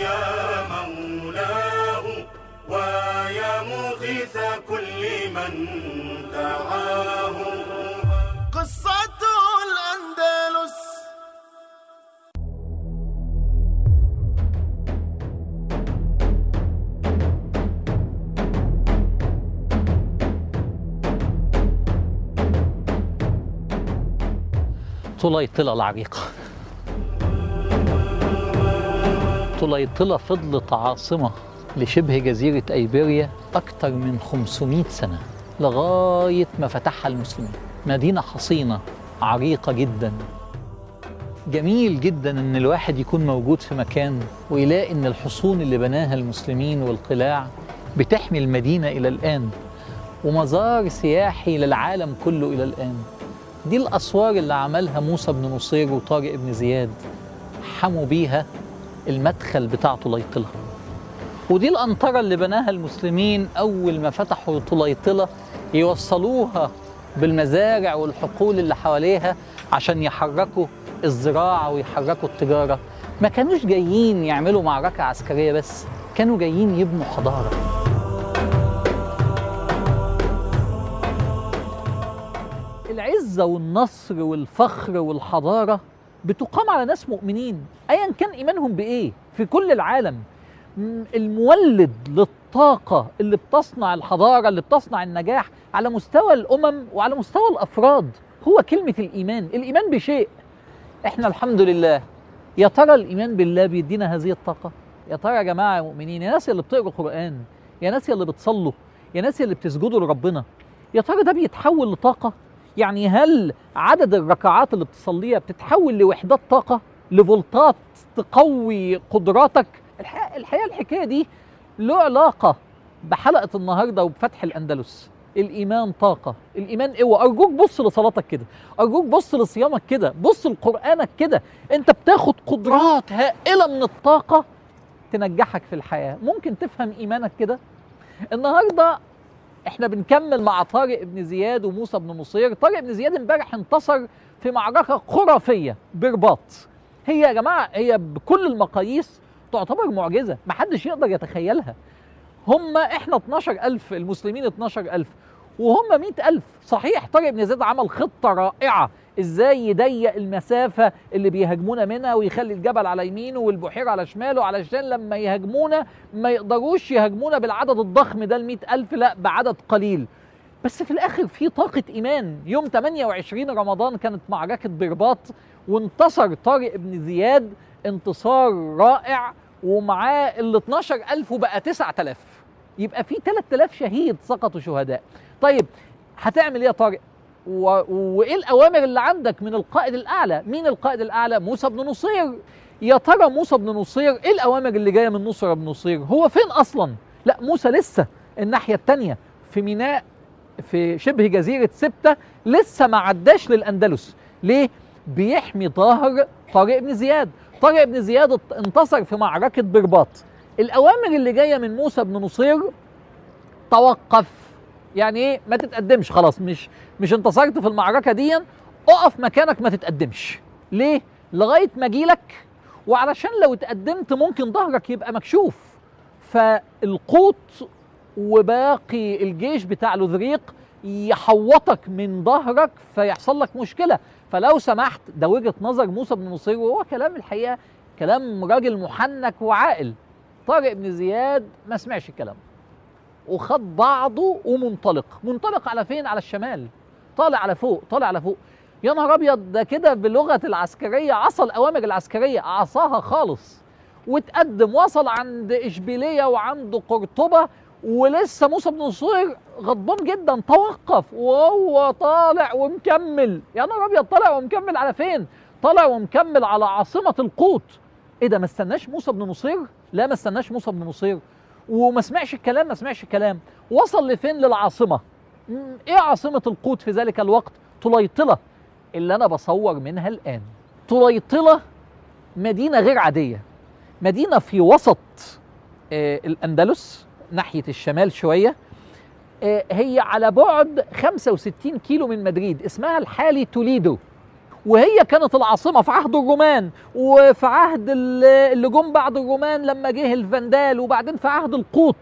يا مولاه ويا مغيث كل من دعاه. قصة الأندلس. طليطلة العريقة. طليطلة فضلت عاصمة لشبه جزيرة أيبيريا أكثر من 500 سنة لغاية ما فتحها المسلمين. مدينة حصينة عريقة جدا. جميل جدا إن الواحد يكون موجود في مكان ويلاقي إن الحصون اللي بناها المسلمين والقلاع بتحمي المدينة إلى الآن، ومزار سياحي للعالم كله إلى الآن. دي الأسوار اللي عملها موسى بن نصير وطارق بن زياد، حموا بيها المدخل بتاع طليطلة. ودي الأنطرة اللي بناها المسلمين أول ما فتحوا طليطلة يوصلوها بالمزارع والحقول اللي حواليها عشان يحركوا الزراعة ويحركوا التجارة. ما كانوش جايين يعملوا معركة عسكرية بس، كانوا جايين يبنوا حضارة. العزة والنصر والفخر والحضارة بتقام على ناس مؤمنين أيا كان إيمانهم بإيه في كل العالم. المولد للطاقة اللي بتصنع الحضارة، اللي بتصنع النجاح على مستوى الأمم وعلى مستوى الأفراد هو كلمة الإيمان. الإيمان بشيء. إحنا الحمد لله، يا ترى الإيمان بالله بيدينا هذه الطاقة؟ يا ترى يا جماعة يا مؤمنين، يا ناس اللي بتقروا قرآن، يا ناس اللي بتصلوا، يا ناس اللي بتسجدوا لربنا، يا ترى ده بيتحول لطاقة؟ يعني هل عدد الركعات اللي بتصليها بتتحول لوحدات طاقة، لفولتات تقوي قدراتك؟ الحقيقة الحكاية دي له علاقة بحلقة النهاردة وبفتح الأندلس. الإيمان طاقة، الإيمان قوة. أرجوك بص لصلاتك كده، أرجوك بص لصيامك كده، بص لقرآنك كده. أنت بتاخد قدرات هائلة من الطاقة تنجحك في الحياة. ممكن تفهم إيمانك كده؟ النهاردة احنا بنكمل مع طارق بن زياد وموسى بن نصير. طارق بن زياد امبارح انتصر في معركة خرافية برباط. هي يا جماعة هي بكل المقاييس تعتبر معجزة محدش يقدر يتخيلها. احنا 12,000 المسلمين، 12,000 وهم 100,000. صحيح طارق بن زياد عمل خطة رائعة ازاي يضيق المسافة اللي بيهاجمونا منها ويخلي الجبل على يمينه والبحيرة على شماله علشان لما يهاجمونا ما يقدروش يهاجمونا بالعدد الضخم ده 100,000، لا بعدد قليل. بس في الآخر في طاقة إيمان. يوم 28 رمضان كانت معركة برباط وانتصر طارق بن زياد انتصار رائع، ومعاه ال 12,000 وبقى 9,000. يبقى في 3,000 شهيد سقطوا شهداء. طيب هتعمل ايه يا طارق؟ وايه الاوامر اللي عندك من القائد الاعلى؟ مين القائد الاعلى؟ موسى بن نصير. يا ترى موسى بن نصير ايه الاوامر اللي جايه من نصر بن نصير؟ هو فين اصلا؟ لا موسى لسه الناحيه الثانيه في ميناء في شبه جزيره سبته، لسه ما عداش للاندلس. ليه؟ بيحمي ظهر طارق بن زياد. طارق بن زياد انتصر في معركه برباط. الاوامر اللي جايه من موسى بن نصير: توقف. يعني ايه؟ ما تتقدمش خلاص، مش انتصرت في المعركه دي، اقف مكانك ما تتقدمش. ليه؟ لغايه ما اجيلك، وعلشان لو اتقدمت ممكن ظهرك يبقى مكشوف، فالقوط وباقي الجيش بتاع لذريق يحوطك من ظهرك فيحصل لك مشكله. فلو سمحت، ده وجهه نظر موسى بن نصير، وهو كلام الحقيقه كلام راجل محنك وعاقل. طارق بن زياد ما سمعش الكلام وخد بعضه ومنطلق على فين؟ على الشمال، طالع على فوق، طالع على فوق. يا نهار ابيض، ده كده بلغه العسكريه عصى الاوامر العسكريه، عصاها خالص واتقدم. وصل عند اشبيليه وعنده قرطبه، ولسه موسى بن نصير غضبان جدا توقف، وهو طالع ومكمل. يا نهار ابيض، طالع ومكمل على فين؟ طالع ومكمل على عاصمه القوط. ايه ده؟ ما استناش موسى بن نصير؟ لا ما استناش موسى بن نصير وما سمعش الكلام، ما سمعش الكلام. وصل لفين؟ للعاصمه. ايه عاصمه القوط في ذلك الوقت؟ طليطله اللي انا بصور منها الان. طليطله مدينه غير عاديه، مدينه في وسط الاندلس ناحيه الشمال شويه. هي على بعد 65 كيلو من مدريد، اسمها الحالي توليدو. وهي كانت العاصمة في عهد الرومان، وفي عهد اللي جم بعد الرومان لما جه الفاندال، وبعدين في عهد القوط.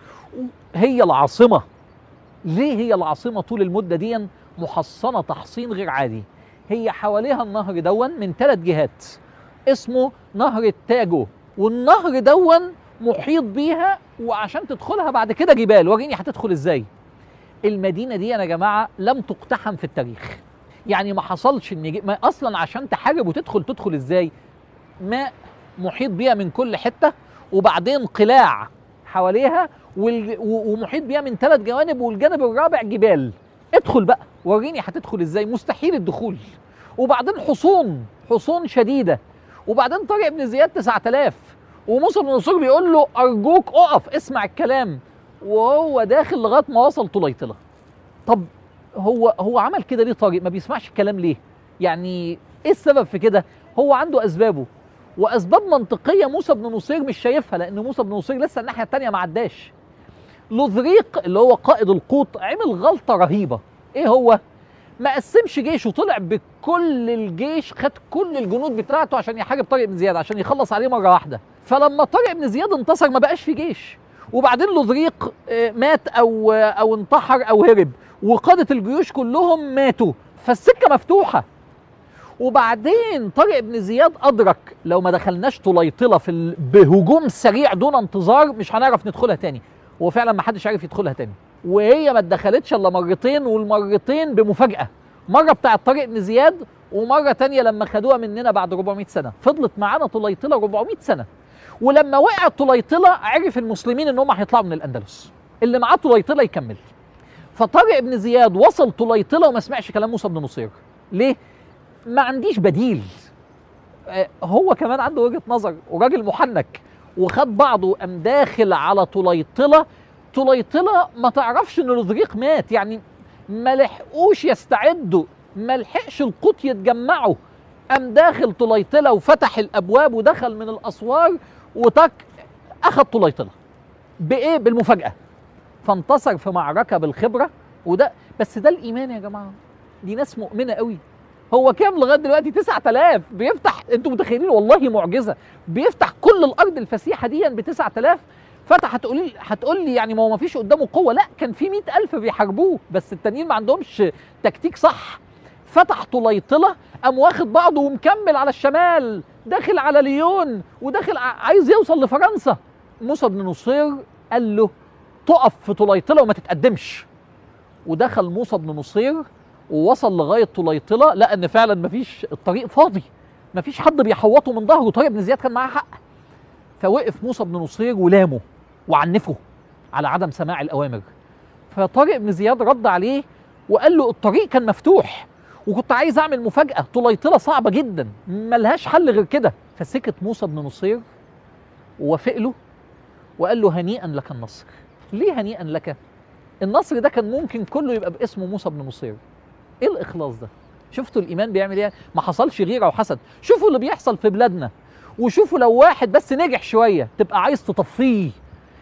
هي العاصمة. ليه هي العاصمة طول المدة دي؟ محصنة تحصين غير عادي. هي حواليها النهر دون من 3 جهات، اسمه نهر التاجو، والنهر دون محيط بيها، وعشان تدخلها بعد كده جبال. وريني هتدخل ازاي. المدينة دي يا جماعة لم تقتحم في التاريخ، يعني ما حصلش ان ما اصلا عشان تحارب تدخل ازاي؟ ماء محيط بيها من كل حتة، وبعدين قلاع حواليها، ومحيط بيها من 3 جوانب، والجانب الرابع جبال. ادخل بقى وريني هتدخل ازاي. مستحيل الدخول. وبعدين حصون شديدة. وبعدين طارق بن زياد 9000، وموسى بن نصير بيقول له ارجوك اقف اسمع الكلام، وهو داخل لغايه ما وصل طليطله. طب هو عمل كده ليه؟ طارق ما بيسمعش الكلام ليه؟ يعني ايه السبب في كده؟ هو عنده اسبابه، واسباب منطقيه موسى بن نصير مش شايفها، لان موسى بن نصير لسه الناحيه الثانيه ما عداش. لذريق اللي هو قائد القوط عمل غلطه رهيبه. ايه هو؟ ما قسمش جيشه، طلع بكل الجيش، خد كل الجنود بتاعته عشان يحارب طارق بن زياد، عشان يخلص عليه مره واحده. فلما طارق بن زياد انتصر ما بقاش في جيش، وبعدين لذريق مات او انتحر او هرب، وقادة الجيوش كلهم ماتوا، فالسكه مفتوحه. وبعدين طارق بن زياد ادرك لو ما دخلناش طليطله بهجوم سريع دون انتظار مش هنعرف ندخلها تاني. وفعلا ما حدش عارف يدخلها تاني، وهي ما اتدخلتش الا مرتين، والمرتين بمفاجاه. مره بتاعت طارق بن زياد، ومره تانية لما خدوها مننا بعد 400 سنه. فضلت معانا طليطله 400 سنه. ولما وقعت طليطله عرف المسلمين ان هم هيطلعوا من الاندلس، اللي معاه طليطله يكمل. فطارق بن زياد وصل طليطله وما سمعش كلام موسى بن نصير. ليه؟ ما عنديش بديل. هو كمان عنده وجهه نظر وراجل محنك، وخد بعضه وقام داخل على طليطله. طليطله ما تعرفش ان لذريق مات، يعني ما لحقوش يستعدوا، ما لحقش القوط يتجمعوا. قام داخل طليطله وفتح الابواب ودخل من الاسوار وتك اخذ طليطله. بايه؟ بالمفاجاه. فانتصر في معركه بالخبره. وده بس ده الايمان يا جماعه. دي ناس مؤمنه قوي. هو كام لغايه دلوقتي؟ 9000. بيفتح، انتوا متخيلين؟ والله معجزه. بيفتح كل الارض الفسيحه دي ب 9000. فتح. هتقول لي يعني ما فيش قدامه قوه؟ لا، كان في 100,000 بيحاربوه، بس التانيين ما عندهمش تكتيك صح. فتح طليطله، قام واخد بعضه ومكمل على الشمال، داخل على ليون، وداخل عايز يوصل لفرنسا. موسى بن نصير قال له تقف في طليطله وما تتقدمش. ودخل موسى بن نصير ووصل لغايه طليطله، لقى ان فعلا مفيش، الطريق فاضي، مفيش حد بيحوطه من ظهره. طارق بن زياد كان معاه حق. فوقف موسى بن نصير ولامه وعنفه على عدم سماع الاوامر. فطارق بن زياد رد عليه وقال له الطريق كان مفتوح، وكنت عايز اعمل مفاجاه، طليطله صعبه جدا ملهاش حل غير كده. فسكت موسى بن نصير ووافق له وقال له هنيئا لك النصر. ليه هنيئا لك؟ النصر ده كان ممكن كله يبقى باسمه موسى بن نصير. ايه الاخلاص ده؟ شفتوا الايمان بيعمل ايه؟ ما حصلش غيره وحسد. شوفوا اللي بيحصل في بلادنا، وشوفوا لو واحد بس نجح شويه تبقى عايز تطفيه،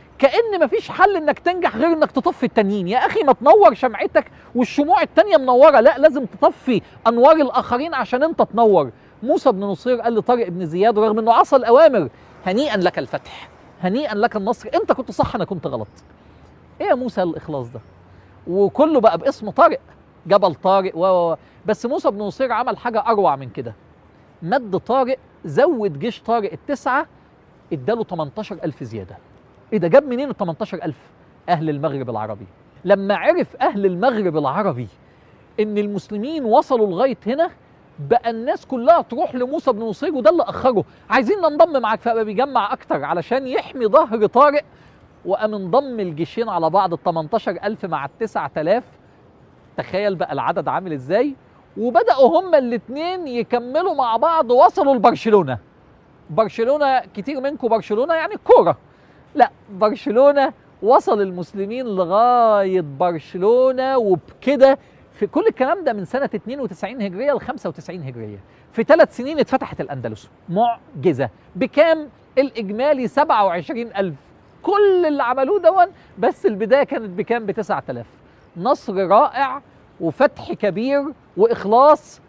كأن مفيش حل انك تنجح غير انك تطفي التانيين. يا اخي ما تنور شمعتك والشموع التانية منورة، لا، لازم تطفي انوار الاخرين عشان انت تنور. موسى بن نصير قال لطارق بن زياد رغم انه عصى الاوامر هنيئا لك الفتح، هنيئا لك النصر، انت كنت صح انا كنت غلط. ايه يا موسى الاخلاص ده؟ وكله بقى باسم طارق، جبل طارق بس موسى بن نصير عمل حاجة اروع من كده. مد طارق، زود جيش طارق ال9، اداله 18,000 زيادة. ايه ده؟ جاب منين ال 18,000؟ اهل المغرب العربي. لما عرف اهل المغرب العربي ان المسلمين وصلوا لغايه هنا، بقى الناس كلها تروح لموسى بن نصير، وده اللي اخره، عايزين ننضم معاك. فبقى بيجمع اكتر علشان يحمي ظهر طارق، وقام انضم الجيشين على بعض، ال 18,000 مع ال 9,000. تخيل بقى العدد عامل ازاي. وبداوا هما الاثنين يكملوا مع بعض، وصلوا لبرشلونه. برشلونه كتير منكم برشلونه يعني الكوره، لا، برشلونة وصل المسلمين لغاية برشلونة. وبكده في كل الكلام ده من سنة 92 هجرية ل 95 هجرية، في 3 سنين اتفتحت الأندلس. معجزة. بكام؟ الإجمالي 27,000. كل اللي عملوه دون، بس البداية كانت بكام؟ ب 9,000. نصر رائع وفتح كبير وإخلاص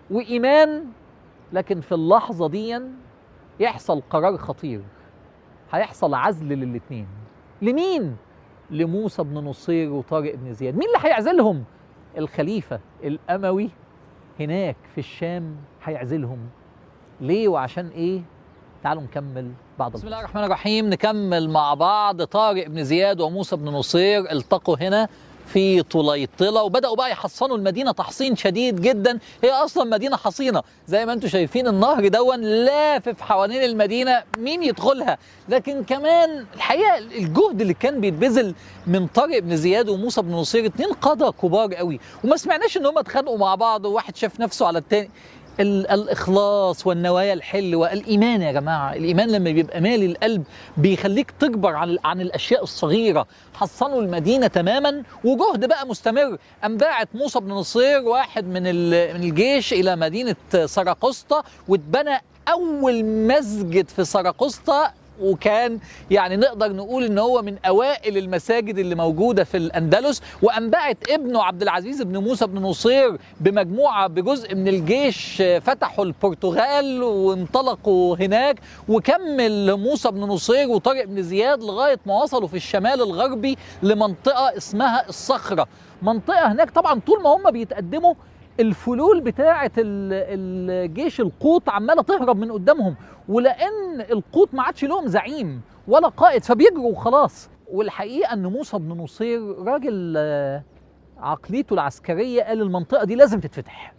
وإيمان، لكن في اللحظة دي يحصل قرار خطير، هيحصل عزل للاتنين. لمين؟ لموسى بن نصير وطارق بن زياد. مين اللي هيعزلهم؟ الخليفة الأموي هناك في الشام هيعزلهم. ليه وعشان ايه؟ تعالوا نكمل بعض. بسم الله الرحمن الرحيم. نكمل مع بعض. طارق بن زياد وموسى بن نصير التقوا هنا في طليطلة، وبدأوا بقى يحصنوا المدينة تحصين شديد جدا. هي أصلا مدينة حصينة زي ما انتم شايفين، النهر دون لافف حوالين المدينة، مين يدخلها؟ لكن كمان الحقيقة الجهد اللي كان بيتبذل من طارق بن زياد وموسى بن نصير، اتنين قادة كبار قوي، وما سمعناش ان هم اتخانقوا مع بعض وواحد شاف نفسه على التاني. الإخلاص والنوايا الحلوة، الإيمان يا جماعة. الإيمان لما بيبقى مالي القلب بيخليك تكبر عن الأشياء الصغيرة. حصنوا المدينة تماما، وجهد بقى مستمر. أنبعت موسى بن نصير واحد من الجيش إلى مدينة سراقسطة، واتبنى أول مسجد في سراقسطة، وكان يعني نقدر نقول ان هو من اوائل المساجد اللي موجوده في الاندلس. وانبعت ابنه عبد العزيز بن موسى بن نصير بمجموعه بجزء من الجيش، فتحوا البرتغال وانطلقوا هناك. وكمل موسى بن نصير وطارق بن زياد لغايه ما وصلوا في الشمال الغربي لمنطقه اسمها الصخره. منطقه هناك طبعا طول ما هم بيتقدموا الفلول بتاعه الجيش القوط عماله تهرب من قدامهم، ولان القوط ما عادش لهم زعيم ولا قائد فبيجروا وخلاص. والحقيقه ان موسى بن نصير راجل عقليته العسكريه قال المنطقه دي لازم تتفتح،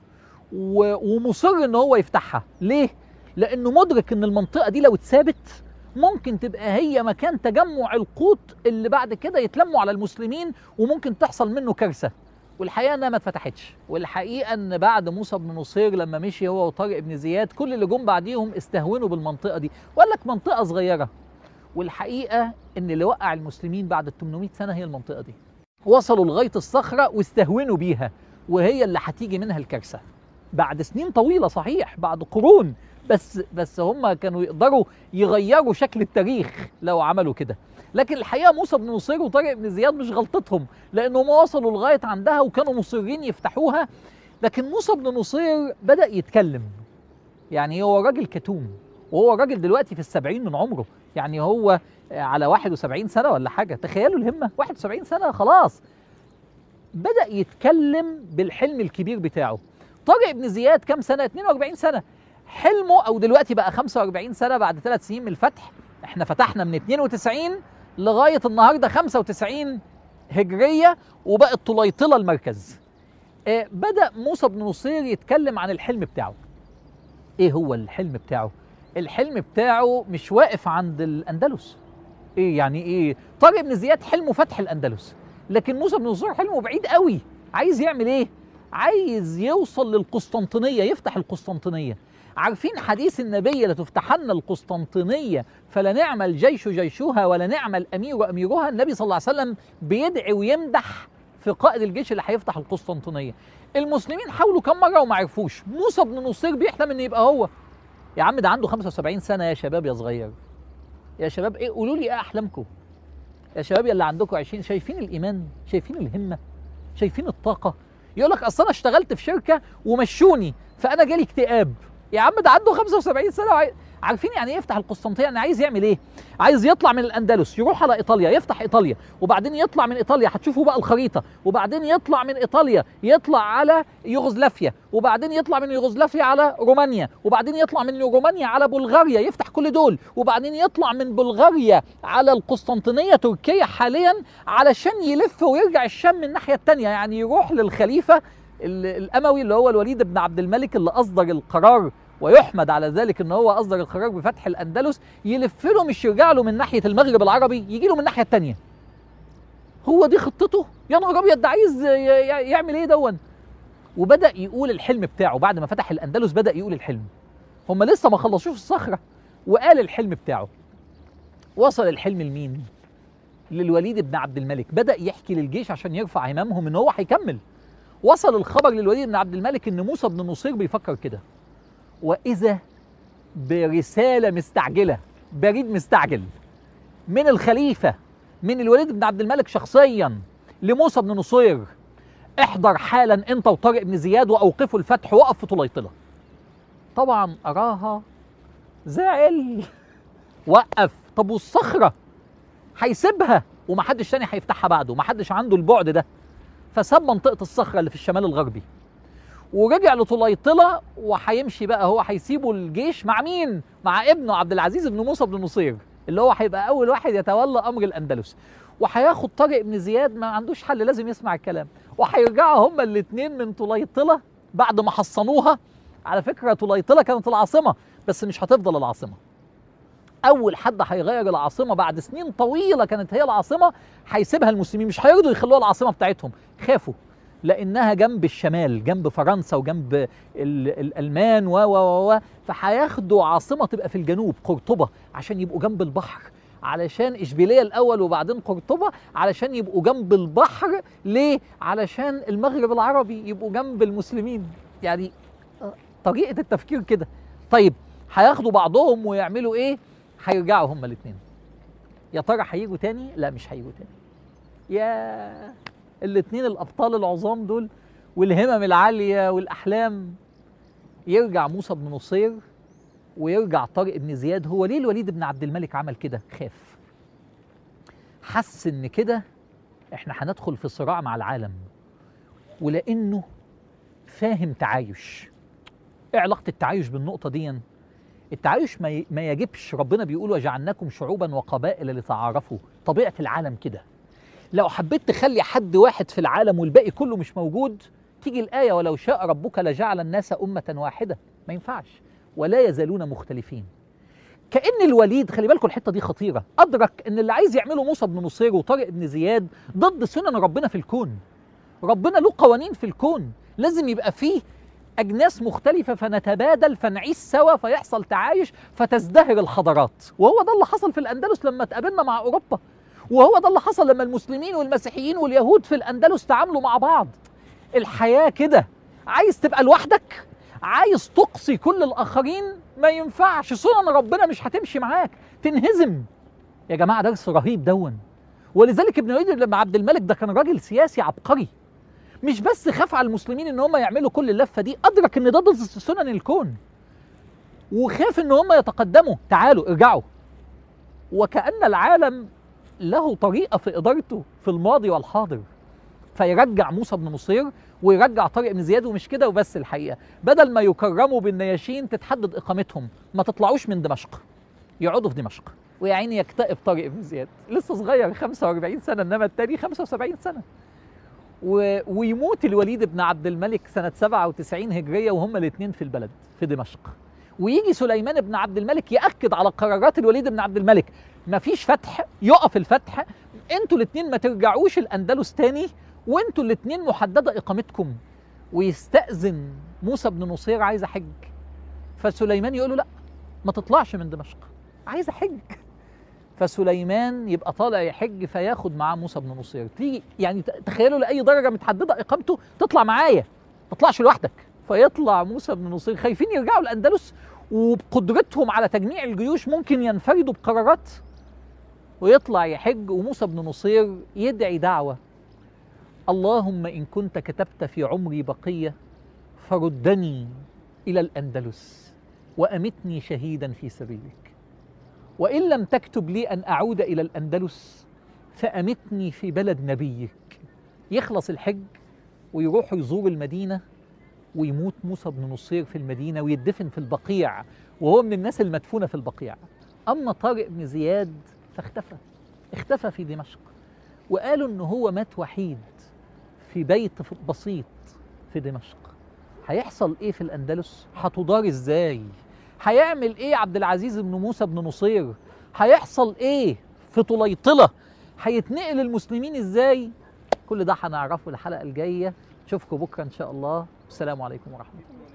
ومصر ان هو يفتحها. ليه؟ لانه مدرك ان المنطقه دي لو اتثابت ممكن تبقى هي مكان تجمع القوط اللي بعد كده يتلموا على المسلمين، وممكن تحصل منه كارثه. والحقيقه انها ما اتفتحتش. والحقيقه ان بعد موسى بن نصير لما مشي هو وطارق بن زياد، كل اللي جم بعديهم استهونوا بالمنطقه دي وقال لك منطقه صغيره. والحقيقه ان اللي وقع المسلمين بعد ال 800 سنه هي المنطقه دي. وصلوا لغايه الصخره واستهونوا بيها، وهي اللي هتيجي منها الكارثه بعد سنين طويله، صحيح بعد قرون، بس هم كانوا يقدروا يغيروا شكل التاريخ لو عملوا كده. لكن الحقيقه موسى بن نصير وطارق بن زياد مش غلطتهم، لانهم وصلوا لغايه عندها وكانوا مصرين يفتحوها. لكن موسى بن نصير بدا يتكلم. يعني هو راجل كتوم، وهو راجل دلوقتي في ال70 من عمره، يعني هو على 71 سنه ولا حاجه. تخيلوا الهمه، 71 سنه خلاص. بدا يتكلم بالحلم الكبير بتاعه. طارق بن زياد كام سنه؟ 42 سنه. حلمه او دلوقتي بقى 45 سنه بعد 3 سنين من الفتح. احنا فتحنا من 92 لغايه النهارده 95 هجريه، وبقت طليطله المركز. بدا موسى بن نصير يتكلم عن الحلم بتاعه. ايه هو الحلم بتاعه؟ الحلم بتاعه مش واقف عند الاندلس. ايه يعني ايه؟ طارق بن زياد حلمه فتح الاندلس، لكن موسى بن نصير حلمه بعيد قوي. عايز يعمل ايه؟ عايز يوصل للقسطنطينيه، يفتح القسطنطينيه. عارفين حديث النبي لتفتحن القسطنطينية فلا نعم الجيش جيشها ولا نعم الأمير أميرها؟ النبي صلى الله عليه وسلم بيدعي ويمدح في قائد الجيش اللي هيفتح القسطنطينية. المسلمين حاولوا كم مرة وما عرفوش. موسى بن نصير بيحلم ان يبقى هو. يا عم ده عنده 75 سنة يا شباب يا صغير. يا شباب ايه؟ قولوا لي ايه احلامكم يا شباب؟ يا اللي عندكم 20. شايفين الإيمان؟ شايفين الهمة؟ شايفين الطاقة؟ يقول لك اصل انا اشتغلت في شركة ومشوني فانا جالي اكتئاب. يا عم ده عنده 75 سنه. عارفين يعني ايه يفتح القسطنطينيه؟ يعني عايز يعمل ايه؟ عايز يطلع من الاندلس يروح على ايطاليا، يفتح ايطاليا، وبعدين يطلع من ايطاليا، هتشوفوا بقى الخريطه، وبعدين يطلع من ايطاليا يطلع على يوغوسلافيا، وبعدين يطلع من يوغوسلافيا على رومانيا، وبعدين يطلع من رومانيا على بلغاريا، يفتح كل دول، وبعدين يطلع من بلغاريا على القسطنطينيه تركيا حاليا، علشان يلف ويرجع الشام من الناحيه الثانيه. يعني يروح للخليفه الاموي اللي هو الوليد بن عبد الملك اللي اصدر القرار، ويحمد على ذلك ان هو اصدر القرار بفتح الاندلس. يلف له، مش يرجع له من ناحيه المغرب العربي، يجي له من الناحيه الثانيه. هو دي خطته؟ يا نهار ابيض، ده عايز يعمل ايه دون؟ وبدا يقول الحلم بتاعه بعد ما فتح الاندلس. بدا يقول الحلم، هم لسه ما خلصوش الصخره، وقال الحلم بتاعه. وصل الحلم لمين؟ للوليد بن عبد الملك. بدا يحكي للجيش عشان يرفع همامهم ان هو هيكمل. وصل الخبر للوليد بن عبد الملك ان موسى بن نصير بيفكر كده، وإذا برسالة مستعجلة، بريد مستعجل من الخليفة، من الوليد بن عبد الملك شخصيا لموسى بن نصير. احضر حالا انت وطارق بن زياد واوقفوا الفتح، وقف في طليطله. طبعا اراها زعل، وقف. طب والصخره هيسيبها ومحدش تاني هيفتحها بعده، محدش عنده البعد ده، فساب منطقه الصخره اللي في الشمال الغربي ورجع لطليطله، وهيمشي بقى. هو هيسيبوا الجيش مع مين؟ مع ابنه عبد العزيز بن موسى بن نصير، اللي هو هيبقى اول واحد يتولى امر الاندلس. وهياخد طارق بن زياد، ما عندوش حل، لازم يسمع الكلام. وهيرجعوا هما الاثنين من طليطله بعد ما حصنوها. على فكره طليطله كانت العاصمه، بس مش هتفضل العاصمه. اول حد هيغير العاصمه بعد سنين طويله كانت هي العاصمه، هيسيبها المسلمين، مش هيرضوا يخلوها العاصمه بتاعتهم، خافوا لانها جنب الشمال، جنب فرنسا وجنب الالمان و فهياخدوا عاصمه تبقى في الجنوب، قرطبه، عشان يبقوا جنب البحر، علشان اشبيليه الاول وبعدين قرطبه، علشان يبقوا جنب البحر. ليه؟ علشان المغرب العربي يبقوا جنب المسلمين. يعني طريقه التفكير كده. طيب هياخدوا بعضهم ويعملوا ايه؟ هيرجعوا هما الاثنين. يا ترى هيجوا تاني؟ لا مش هيجوا تاني. يا الاثنين الابطال العظام دول والهمم العاليه والاحلام. يرجع موسى بن نصير ويرجع طارق بن زياد. هو ليه الوليد بن عبد الملك عمل كده؟ خاف، حس ان كده احنا هندخل في صراع مع العالم، ولانه فاهم تعايش. ايه علاقه التعايش بالنقطه دي؟ التعايش ما يجبش. ربنا بيقول وجعلناكم شعوبا وقبائل لتعارفوا، طبيعه العالم كده. لو حبيت تخلي حد واحد في العالم والباقي كله مش موجود، تيجي الآية ولو شاء ربك لجعل الناس أمة واحدة. ما ينفعش، ولا يزالون مختلفين. كأن الوليد، خلي بالكم الحتة دي خطيرة، أدرك أن اللي عايز يعمله موسى بن نصير وطارق بن زياد ضد سنن ربنا في الكون. ربنا له قوانين في الكون، لازم يبقى فيه أجناس مختلفة فنتبادل فنعيش سوا فيحصل تعايش فتزدهر الحضارات. وهو ده اللي حصل في الأندلس لما تقابلنا مع أوروبا، وهو ده اللي حصل لما المسلمين والمسيحيين واليهود في الأندلس تعاملوا مع بعض. الحياة كده. عايز تبقى لوحدك؟ عايز تقصي كل الآخرين؟ ما ينفعش، سنن ربنا مش هتمشي معاك، تنهزم. يا جماعة درس رهيب دون. ولذلك ابن الوليد بن عبد الملك ده كان راجل سياسي عبقري، مش بس خاف على المسلمين ان هم يعملوا كل اللفة دي، أدرك ان ده ضد سنن الكون، وخاف ان هم يتقدموا. تعالوا ارجعوا. وكأن العالم له طريقة في إدارته في الماضي والحاضر. فيرجع موسى بن نصير ويرجع طارق بن زياد. ومش كده وبس، الحقيقة بدل ما يكرموا بالنياشين تتحدد إقامتهم، ما تطلعوش من دمشق، يقعدوا في دمشق. ويا عيني يكتئب طارق بن زياد، لسه صغير 45 سنة، إنما التاني 75 سنة. ويموت الوليد بن عبد الملك سنة 97 هجرية وهم الاثنين في البلد في دمشق. ويجي سليمان بن عبد الملك يأكد على قرارات الوليد بن عبد الملك، مفيش فتح، يقف الفتح، انتوا الاثنين ما ترجعوش الأندلس تاني، وانتوا الاثنين محددة إقامتكم. ويستأذن موسى بن نصير، عايز أحج. فسليمان يقول له لا، ما تطلعش من دمشق، عايز أحج. فسليمان يبقى طالع يحج، فياخد معاه موسى بن نصير. تيجي يعني تخيلوا لأي درجة متحددة إقامته، تطلع معايا، ما تطلعش لوحدك. فيطلع موسى بن نصير، خايفين يرجعوا الأندلس وبقدرتهم على تجميع الجيوش ممكن ينفردوا بقرارات، ويطلع يحج. وموسى بن نصير يدعي دعوة: اللهم إن كنت كتبت في عمري بقية فردني إلى الأندلس وأمتني شهيدا في سبيلك، وإن لم تكتب لي أن أعود إلى الأندلس فأمتني في بلد نبيك. يخلص الحج ويروح يزور المدينة، ويموت موسى بن نصير في المدينة ويدفن في البقيع، وهو من الناس المدفونة في البقيع. أما طارق بن زياد اختفى في دمشق، وقالوا إنه هو مات وحيد في بيت بسيط في دمشق. هيحصل إيه في الأندلس؟ هتدار إزاي؟ هيعمل إيه عبد العزيز بن موسى بن نصير؟ هيحصل إيه في طليطلة؟ هيتنقل المسلمين إزاي؟ كل ده هنعرفه الحلقة الجاية. أشوفكم بكرة إن شاء الله. السلام عليكم ورحمة الله.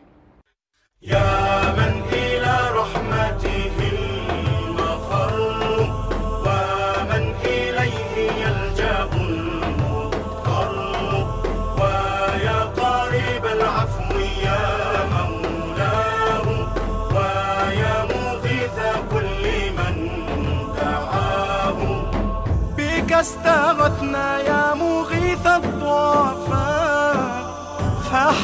يا من إلى رحمته المفر ومن إليه يلجأ المضطر، ويا قريب العفو يا مولاه، ويا مغيث كل من دعاه. بك استغثنا يا مغيث الضعفاء،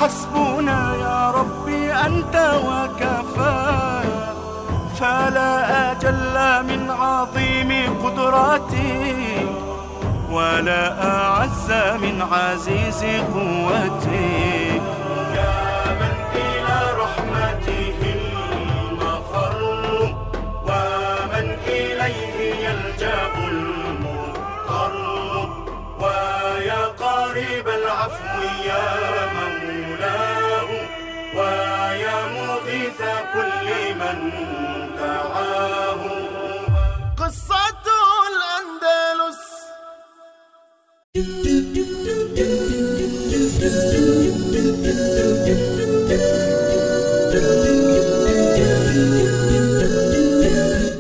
حسبنا يا ربي أنت وكفانا، فلا أجل من عظيم قدراتك ولا أعز من عزيز قوتك. يا من إلى رحمته المفر ومن إليه يلجأ المضطر، ويا قريب العفو يا مولاه، ويا مغيث كل من دعاه. قصة الأندلس.